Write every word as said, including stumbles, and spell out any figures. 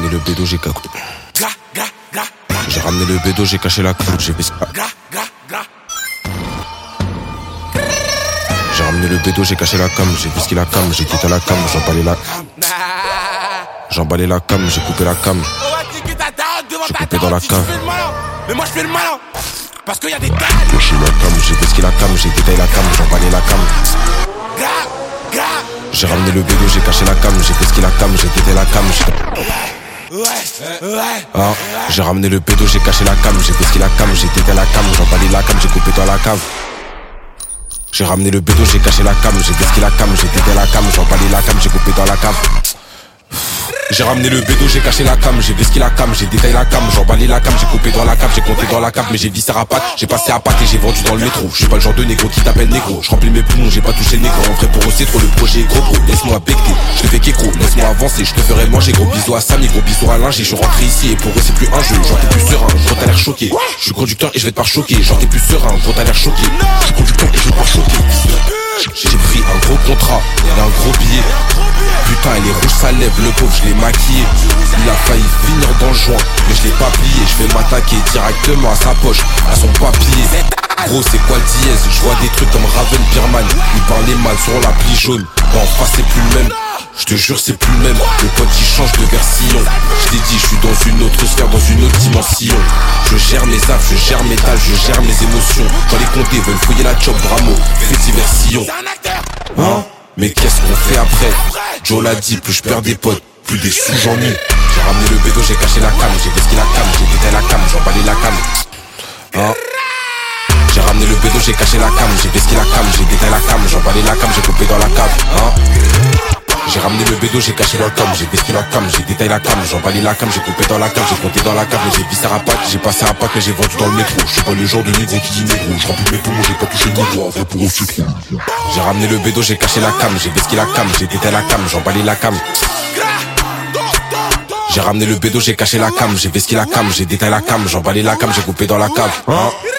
ramené le bédo, j'ai caché. J'ai ramené le bédo, j'ai caché la cam, j'ai baissé. J'ai ramené le bédo, j'ai caché la cam, j'ai visqué la cam, j'ai quitté la cam, j'ai emballé la. J'ai emballé la cam, j'ai coupé la cam. J'ai coupé dans la cave. Mais moi je fais le malin. Parce qu'il y a des gars. Caché la cam, j'ai visqué la cam, j'ai détaillé la cam, j'ai emballé la cam. J'ai ramené le bédo, j'ai caché la cam, j'ai visqué la cam, j'ai détaillé la cam. Ouais, ouais. Ah, j'ai ramené le bédo, j'ai caché la cam, j'ai visqué la cam, j'ai détaillé la cam, j'ai emballé la cam, j'ai coupé dans la cave. J'ai ramené le bédo, j'ai caché la cam, j'ai visqué la cam, j'ai détaillé la cam, j'ai emballé la cam, j'ai coupé dans la cave. J'ai ramené le bédo, j'ai caché la cam, j'ai visqué la cam, j'ai détaillé la cam, j'ai emballé la cam, j'ai coupé dans la cave, j'ai compté dans la cave, mais j'ai vissé à patte, j'ai passé à patte et j'ai vendu dans le métro. Je suis pas le genre de négro qui t'appelle négro, je remplis mes poumons, j'ai pas touché le négro. En vrai pour eux c'est trop, le projet est gros gros, laisse-moi becter, je te fais qu'écro, laisse-moi avancer, je te ferai manger. Gros bisous à Samy, gros bisous à Linger, je suis rentré ici et pour eux c'est plus un jeu. Genre t'es plus serein, gros t'as l'air choqué, je suis conducteur et je vais te par choquer. Genre t'es plus serein, gros t'as l'air choqué, je suis conducteur et je vais te par choquer. J'ai pris un gros contrat et un gros billet. Putain elle est rouge ça lève, le pauvre je l'ai maquillé. Il a failli finir dans le joint, mais je l'ai pas plié. Je vais m'attaquer directement à sa poche, à son papier. Gros c'est quoi le dièse, je vois des trucs comme Raven Birman. Il parlait mal sur l'appli jaune, bah en face c'est plus le même. Je te jure c'est plus le même, le pote il change de version. Je t'ai dit je suis dans une autre sphère, dans une autre dimension. Je gère mes affres, je gère mes tâches, je gère mes émotions. Quand les condés veulent fouiller la chop, Bramo, fais diversion. Hein? Mais qu'est-ce qu'on fait après? Joe l'a dit, plus je perds des potes, plus des sous j'en ai. J'ai ramené le bédo, j'ai caché la cam, j'ai vesqué la cam, j'ai détaillé la cam, j'ai emballé la cam. Hein? J'ai ramené le bédo, j'ai caché la cam, j'ai vesqué la cam, j'ai détaillé la cam, j'ai emballé la cam, j'ai coupé dans la cave. Hein? J'ai ramené le bédo, j'ai caché la cam, j'ai vesqué la cam, j'ai détaillé la cam, j'ai emballé la cam, j'ai coupé dans la cave, j'ai compté dans la cave, mais j'ai vissé à patte, j'ai passé à patte, mais j'ai vendu dans le métro. Je suis pas le genre de négro qui dit négro, je remplis mes poumons, j'ai pas touché le négro, en vrai pour eux c'est trop. J'ai ramené le bédo, j'ai caché la cam, j'ai vesqué la cam, j'ai détaillé la cam, j'ai emballé la cam. J'ai ramené le bédo, j'ai caché la cam, j'ai vesqué la cam, j'ai détaillé la cam, j'ai emballé la cam, j'ai coupé dans la cave. Hein?